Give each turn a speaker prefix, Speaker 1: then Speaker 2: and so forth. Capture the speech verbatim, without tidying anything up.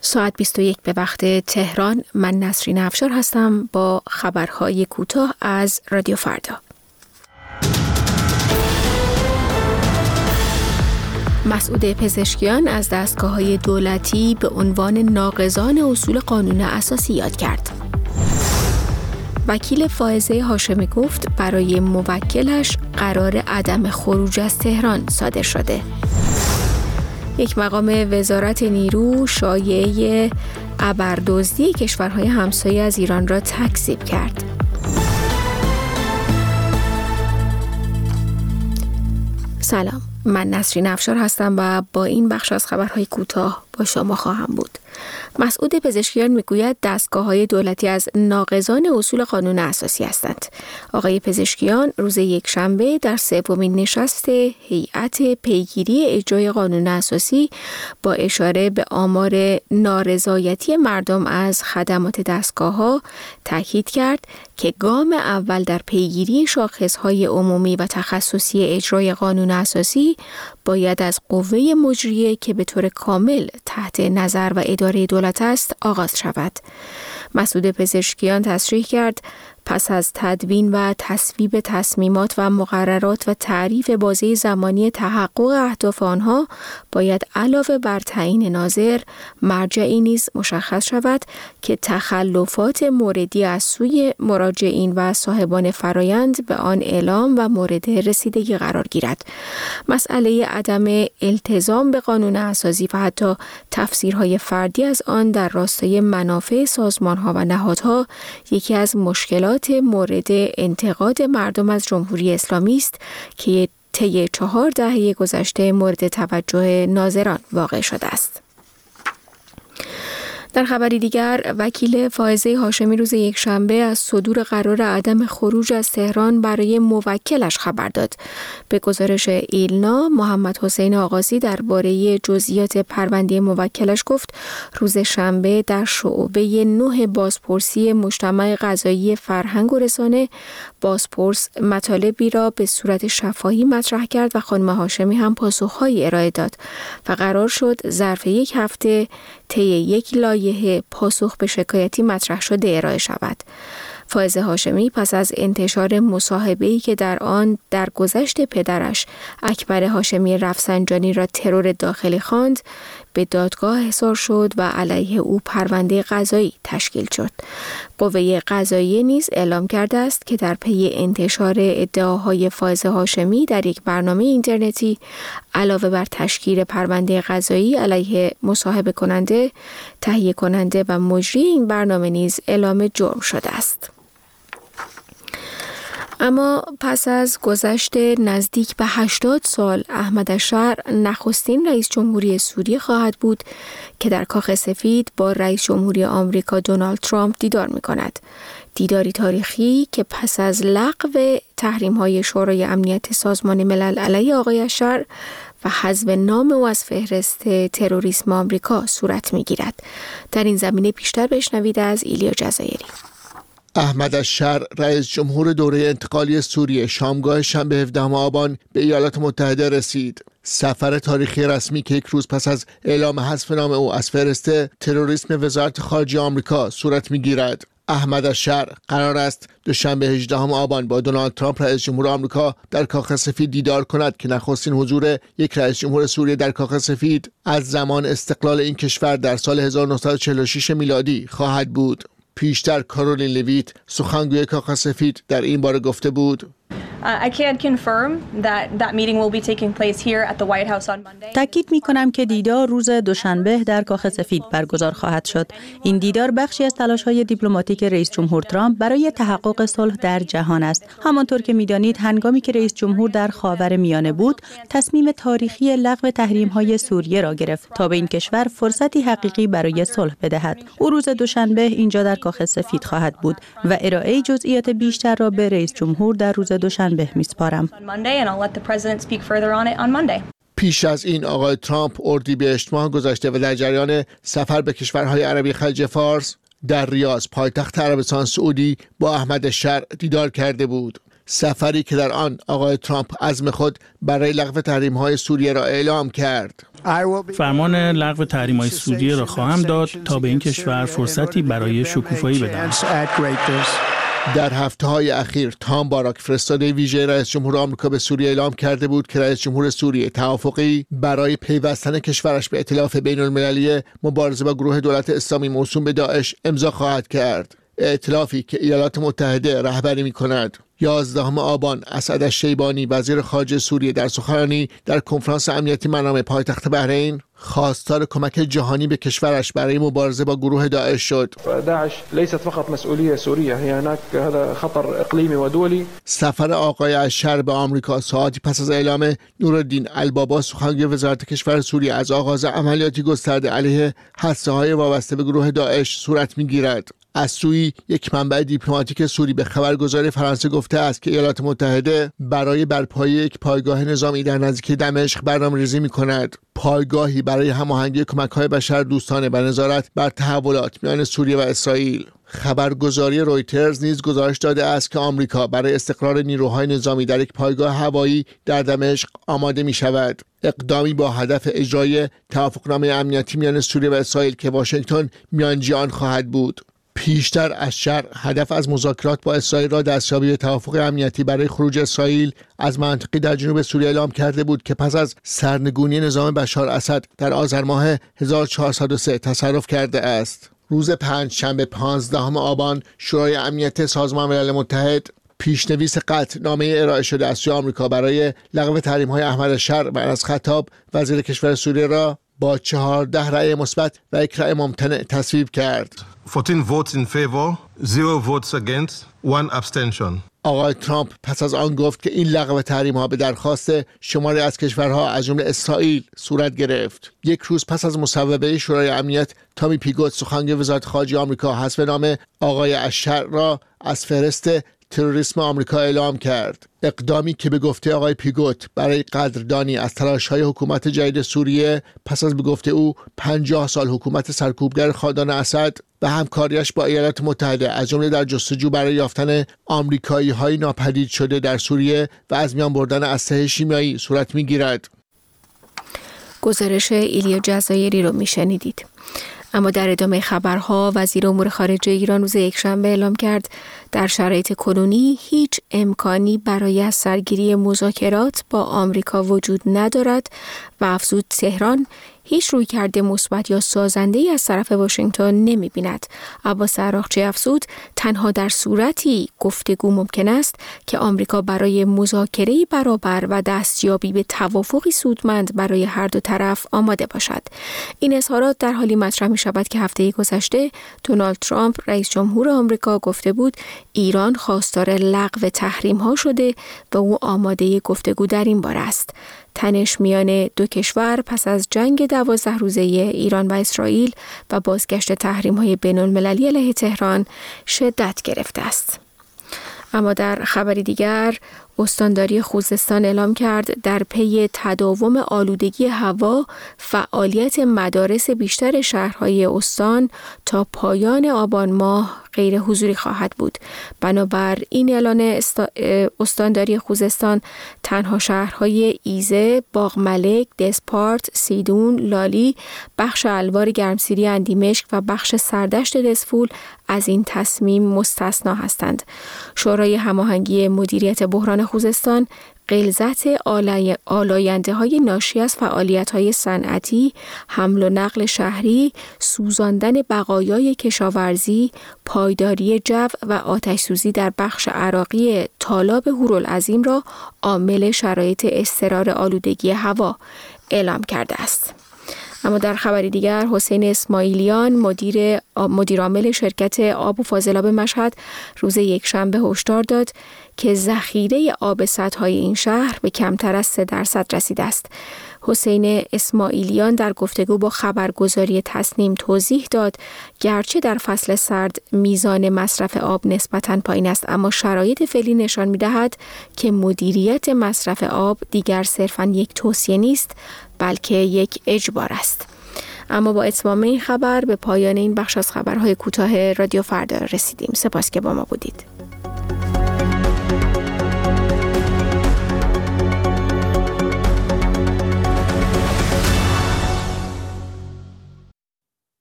Speaker 1: ساعت بیست و یک به وقت تهران. من نسرین افشار هستم با خبرهای کوتاه از رادیو فردا. مسعود پزشکیان از دستگاه‌های دولتی به عنوان ناقضان اصول قانون اساسی یاد کرد. وکیل فائزه هاشمی گفت برای موکلش قرار عدم خروج از تهران صادر شده. یک مقام وزارت نیرو شایعه ابردزدی کشورهای همسایه از ایران را تکذیب کرد. سلام، من نسرین افشار هستم و با این بخش از خبرهای کوتاه با شما خواهم بود. مسعود پزشکیان میگوید دستگاه‌های دولتی از ناقضان اصول قانون اساسی هستند. آقای پزشکیان روز یکشنبه در سومین نشست هیئت پیگیری اجرای قانون اساسی با اشاره به آمار نارضایتی مردم از خدمات دستگاه‌ها تاکید کرد که گام اول در پیگیری شاخص‌های عمومی و تخصصی اجرای قانون اساسی باید از قوه مجریه که به طور کامل تحت نظر و اداره دولت است آغاز شود. مسعود پزشکیان تصریح کرد پس از تدوین و تصویب تصمیمات و مقررات و تعریف بازه زمانی تحقق اهداف آنها باید علاوه بر تعیین ناظر مرجعی نیز مشخص شود که تخلفات موردی از سوی مراجعین و صاحبان فرایند به آن اعلام و مورد رسیدگی قرار گیرد. مسئله عدم التزام به قانون اساسی و حتی تفسیرهای فردی از آن در راستای منافع سازمانها و نهادها یکی از مشکلات مورد انتقاد مردم از جمهوری اسلامی است که طی چهار دهه گذشته مورد توجه ناظران واقع شده است. در خبری دیگر، وکیل فائزه هاشمی روز یکشنبه از صدور قرار عدم خروج از تهران برای موکلش خبر داد. به گزارش ایلنا، محمد حسین آغازی درباره جزئیات پرونده موکلش گفت روز شنبه در شعبه نه بازپرسی مجتمع قضایی فرهنگ و رسانه بازپرس مطالبی را به صورت شفاهی مطرح کرد و خانم هاشمی هم پاسخهایی ارائه داد و قرار شد ظرف یک هفته طی یک لایحه پاسخ به شکایتی مطرح شده ارائه شود. فائزه هاشمی پس از انتشار مصاحبه‌ای که در آن در گذشت پدرش اکبر هاشمی رفسنجانی را ترور داخلی خواند، به دادگاه احضار شد و علیه او پرونده قضایی تشکیل شد. قوه قضاییه نیز اعلام کرده است که در پی انتشار ادعاهای فائزه هاشمی در یک برنامه اینترنتی علاوه بر تشکیل پرونده قضایی علیه مصاحبه کننده، تهیه کننده و مجری این برنامه نیز اعلام جرم شده است. اما پس از گذشت نزدیک به هشتاد سال، احمد الشر نخستین رئیس جمهوری سوریه خواهد بود که در کاخ سفید با رئیس جمهوری آمریکا دونالد ترامپ دیدار می‌کند. دیداری تاریخی که پس از لغو تحریم‌های شورای امنیت سازمان ملل علیه آقای الشر و حذف نام او از فهرست تروریسم آمریکا صورت می‌گیرد. در این زمینه بیشتر بشنوید از ایلیا جزایری.
Speaker 2: احمد الشر رئیس جمهور دوره انتقالی سوریه شامگاه شنبه هفدهم آبان به ایالات متحده رسید. سفر تاریخی رسمی که یک روز پس از اعلام حذف نام او از فهرست تروریسم وزارت خارجه آمریکا صورت می‌گیرد. احمد الشر قرار است دوشنبه هجدهم آبان با دونالد ترامپ رئیس جمهور آمریکا در کاخ سفید دیدار کند که نخستین حضور یک رئیس جمهور سوریه در کاخ سفید از زمان استقلال این کشور در سال هزار و نهصد و چهل و شش میلادی خواهد بود. پیشتر کارولین لویت سخنگوی کاخ سفید در این باره گفته بود
Speaker 3: I can confirm that that meeting will be taking place here at the White House on Monday.
Speaker 4: تاکید می‌کنم که دیدار روز دوشنبه در کاخ سفید برگزار خواهد شد. این دیدار بخشی از تلاش‌های دیپلماتیک رئیس جمهور ترامپ برای تحقق صلح در جهان است. همانطور که می‌دانید هنگامی که رئیس جمهور در خاورمیانه بود، تصمیم تاریخی لغو تحریم‌های سوریه را گرفت تا به این کشور فرصتی حقیقی برای صلح بدهد. او روز دوشنبه اینجا در کاخ سفید خواهد بود و ارائه جزئیات بیشتر را به رئیس جمهور در روز دوشنبه به میسپارم.
Speaker 2: پیش از این آقای ترامپ اردیبهشت ماه گذشته و در جریان سفر به کشورهای عربی خلیج فارس در ریاض پایتخت عربستان سعودی با احمد الشر دیدار کرده بود. سفری که در آن آقای ترامپ عزم خود برای لغو تحریم‌های سوریه را اعلام کرد.
Speaker 5: فرمان لغو تحریم‌های سوریه را خواهم داد تا به این کشور فرصتی برای شکوفایی بدهم.
Speaker 2: در هفته‌های اخیر تام باراک فرستاده ویژه رئیس جمهور آمریکا به سوریه اعلام کرده بود که رئیس جمهور سوریه توافقی برای پیوستن کشورش به ائتلاف بین‌المللی مبارزه با گروه دولت اسلامی موسوم به داعش امضا خواهد کرد. ائتلافی که ایالات متحده رهبری می‌کند. یازدهم آبان اسعد الشیبانی وزیر خارجه سوریه در سخنرانی در کنفرانس امنیتی منام پایتخت بحرین خواستار کمک جهانی به کشورش برای مبارزه با گروه داعش شد.
Speaker 6: داعش ليست فقط مسئولیت سوریه، هي هناك هذا خطر اقلیمی و دولی.
Speaker 2: سفر آقای الشر به آمریکا ساعتی پس از اعلام نورالدین البابا سخنگوی وزارت کشور سوریه از آغاز عملیاتی گسترده علیه هسته‌های وابسته به گروه داعش صورت می‌گیرد. از سوی یک منبع دیپلماتیک سوری به خبرگزاری فرانسه گفته است که ایالات متحده برای برپایی یک پایگاه نظامی در نزدیکی دمشق برنامه‌ریزی می‌کند. پایگاهی برای هماهنگی کمک‌های بشردوستانه و نظارت بر تحولات میان سوریه و اسرائیل. خبرگزاری رویترز نیز گزارش داده است که آمریکا برای استقرار نیروهای نظامی در یک پایگاه هوایی در دمشق آماده می‌شود. اقدامی با هدف اجرای توافقنامه امنیتی میان سوریه و اسرائیل که واشنگتن میانجی آن خواهد بود. پیشتر از شرق هدف از مذاکرات با اسرائیل را دستیابی به توافق امنیتی برای خروج اسرائیل از منطقه در جنوب سوریه اعلام کرده بود که پس از سرنگونی نظام بشار اسد در آذر ماه هزار و چهارصد و سه تصرف کرده است. روز پنجشنبه پانزدهم آبان شورای امنیت سازمان ملل متحد پیشنویس قطعنامه ارائه شده از سوی آمریکا برای لغو تحریم‌های احمد الشر و انس خطاب وزیر کشور سوریه را با چهارده رأی مثبت و یک رأی ممتنع تصویب کرد.
Speaker 7: چهارده votes in favor, zero votes against, one abstention.
Speaker 2: آقای ترامپ پس از آن گفت که این لغو تحریم‌ها به درخواست شماری از کشورها از جمله اسرائیل صورت گرفت. یک روز پس از مصوبه شورای امنیت، تامی پیگوت سخنگوی وزارت خارجه آمریکا حذف نام آقای الشر را از فهرست تروریسم آمریکا اعلام کرد. اقدامی که به گفته آقای پیگوت برای قدردانی از تلاش‌های حکومت جدید سوریه پس از به گفته او پنجاه سال حکومت سرکوبگر خاندان اسد و همکاریش با ایالات متحده از جمله در جستجو برای یافتن آمریکایی‌های ناپدید شده در سوریه و از میان بردن اسلحه شیمیایی صورت می‌گیرد.
Speaker 1: گزارش ایلیا جزایری رو میشنیدید. اما در ادامه خبرها وزیر امور خارجه ایران روز یکشنبه اعلام کرد در شرایط کنونی هیچ امکانی برای از سرگیری مذاکرات با آمریکا وجود ندارد و افزود تهران هیچ رویکرد مثبت یا سازنده‌ای از طرف واشنگتن نمی‌بیند. عباس عراقچی افزود تنها در صورتی گفتگو ممکن است که آمریکا برای مذاکره برابر و دستیابی به توافقی سودمند برای هر دو طرف آماده باشد. این اظهارات در حالی مطرح می‌شود که هفته گذشته دونالد ترامپ رئیس جمهور آمریکا گفته بود ایران خواستار لغو تحریم‌ها شده و او آماده گفتگو در این باره است. تنش میان دو کشور پس از جنگ دوازده روزه ایران و اسرائیل و بازگشت تحریم‌های بین‌المللی علیه تهران شدت گرفته است. اما در خبری دیگر استانداری خوزستان اعلام کرد در پی تداوم آلودگی هوا فعالیت مدارس بیشتر شهرهای استان تا پایان آبان ماه غیر حضوری خواهد بود. بنابر این اعلان استانداری خوزستان تنها شهرهای ایزه، باغملک، دسپارت، سیدون، لالی، بخش الوار گرمسیری اندیمشک و بخش سردشت دسفول از این تصمیم مستثنا هستند. شورای هماهنگی مدیریت بحران خوزستان غلظت آلاینده های ناشی از فعالیت های صنعتی، حمل و نقل شهری، سوزاندن بقایای کشاورزی، پایداری جو و آتش سوزی در بخش عراقی تالاب هورالعظیم را عامل شرایط اضطرار آلودگی هوا اعلام کرده است. اما در خبری دیگر حسین اسماعیلیان مدیر مدیرعامل شرکت آب و فاضلاب مشهد روز یکشنبه هشدار داد که ذخیره آب سدهای این شهر به کمتر از سه درصد رسیده است. حسین اسماعیلیان در گفتگو با خبرگزاری تصنیم توضیح داد گرچه در فصل سرد میزان مصرف آب نسبتاً پایین است، اما شرایط فعلی نشان می‌دهد که مدیریت مصرف آب دیگر صرفاً یک توصیه نیست بلکه یک اجبار است. اما با اتمام این خبر به پایان این بخش از خبرهای کوتاه رادیو فردا رسیدیم. سپاس که با ما بودید.